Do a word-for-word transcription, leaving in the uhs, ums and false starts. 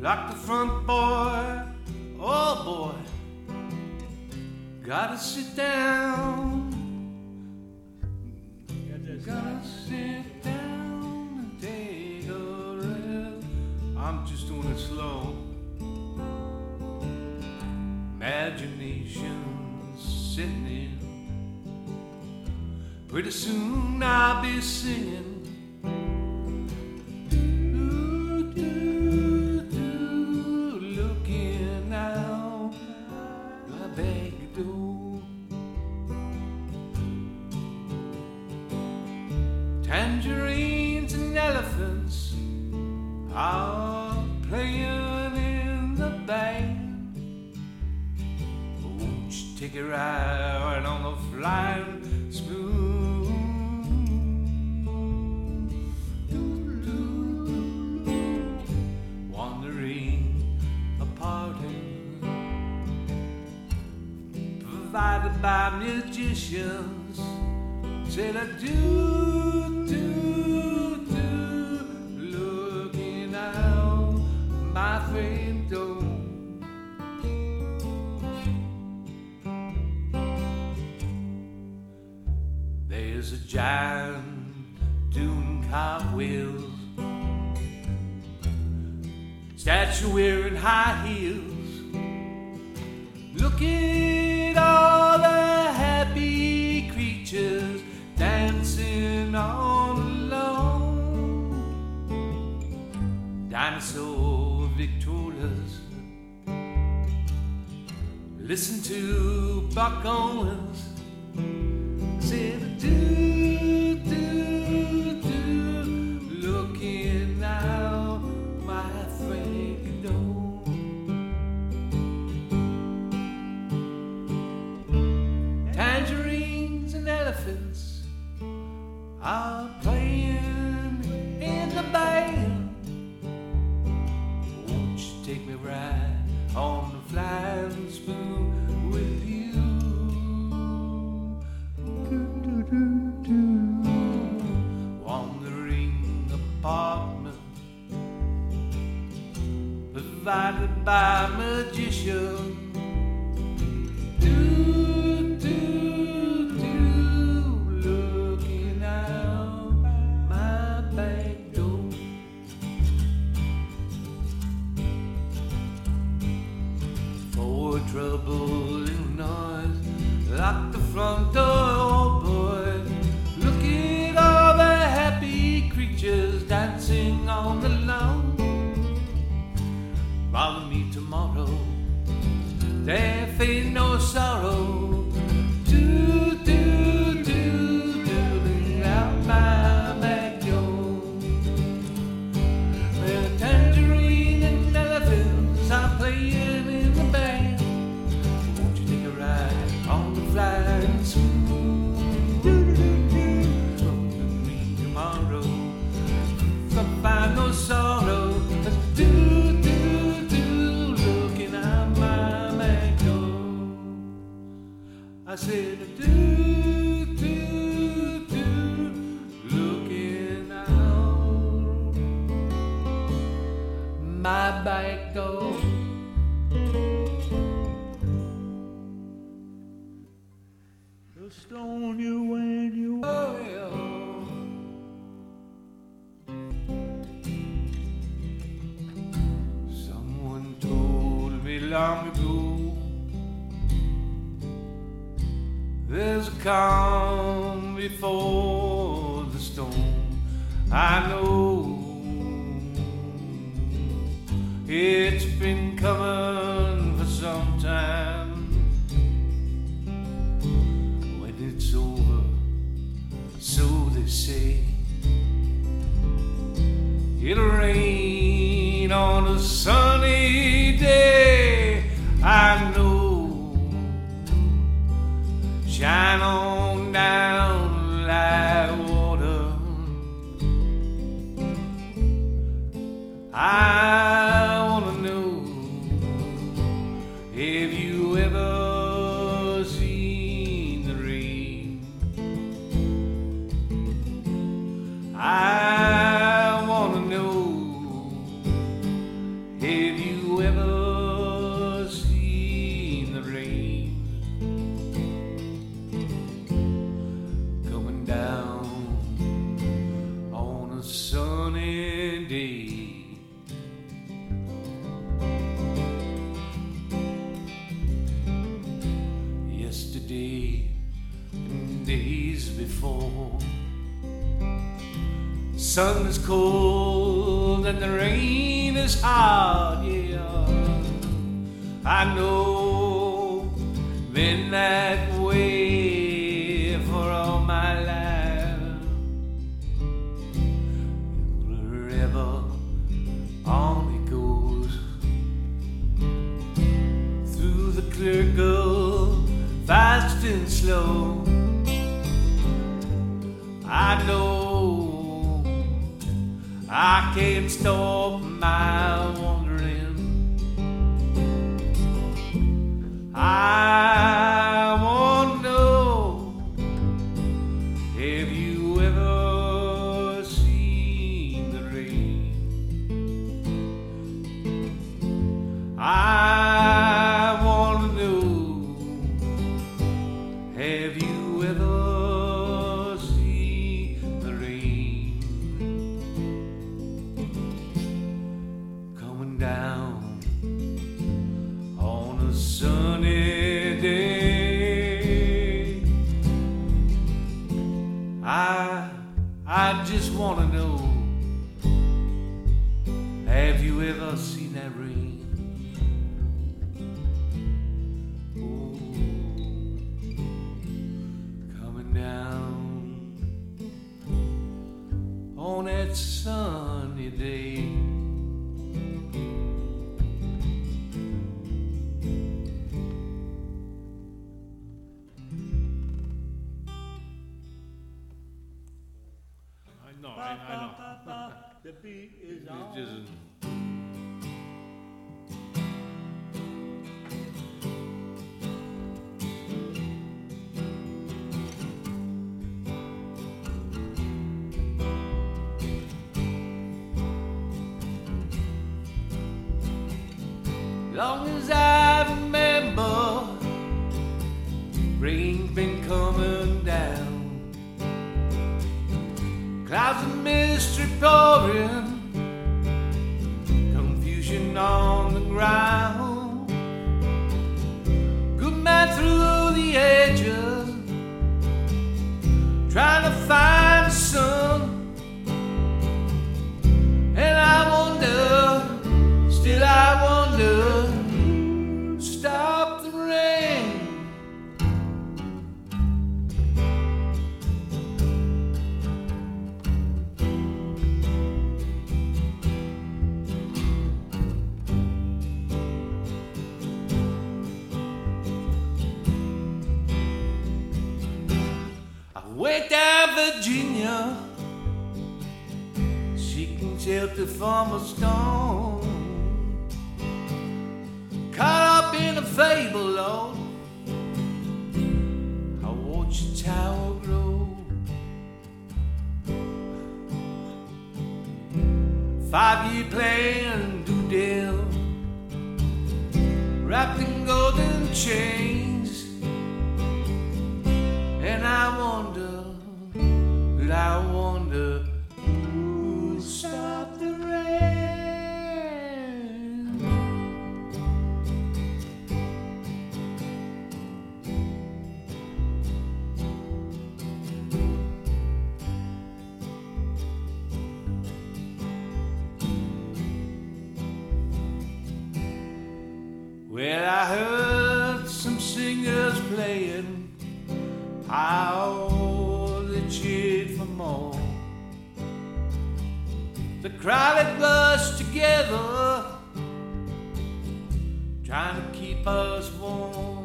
Lock the front boy, oh boy, gotta sit down. Gotta sit down and take a rest. I'm just doing it slow. Imagination's sitting in. Pretty soon I'll be singing. Tangerines and elephants are playing in the band. Won't you take a ride on the flying spoon? Wandering a party provided by musicians. Said I do, do, do, looking out my frame door. There's a giant doing cartwheels, statue wearing high heels. Look at all the happy creatures dancing all alone. Dinosaur victorious. Listen to Buck Owens. Said do, do, do, looking out my Frankie door. Tangerines and elephants are playing in the band. Won't you take me right on the flying spoon with you? Wandering apartment provided by magician. Trouble in noise, lock the front door, oh boy. Look at all the happy creatures dancing on the lawn. Follow me tomorrow, there ain't no sorrow. Do, do, do, doing out my back door. Well, tangerine and elephants are playing in the band. On the flying spoon, tomorrow, find no sorrow. Do, do, do, looking out my back door. I said, do, do, do, looking out my back door. Stone you when you oh, yeah. Someone told me long ago there's a calm before the storm. I know it's been coming for some time. It's over, so they say. It'll rain on a sunny day. I know. Shine on down like water. I wanna know if you ever I wanna know if before. Sun is cold and the rain is hard, yeah. I know, been that way for all my life. Wherever on it goes, through the clear, fast and slow. I know I can't stop my wandering. I want to know, have you ever seen the rain? I want to know, have you ever seen the rain coming down on a sunny day? I, I just want to know, have you ever seen that rain? Oh, coming down on that sunny day. No, I, I know. The beat is It on. doesn't. Long as I remember, rain's been coming down, clouds of mystery pouring, confusion on the ground. Good man through the edges, trying to find the sun. And I wonder, still I wonder, stop the rain. Way down Virginia, seeking shelter from a storm. Caught up in a fable, Lord, I watch the tower grow. Five-year plan, do deal, wrapped in golden chains. And I wonder, but I wonder, who stopped the rain? Well, I heard some singers playing, how they cheered for more. The crowd had rushed together, trying to keep us warm.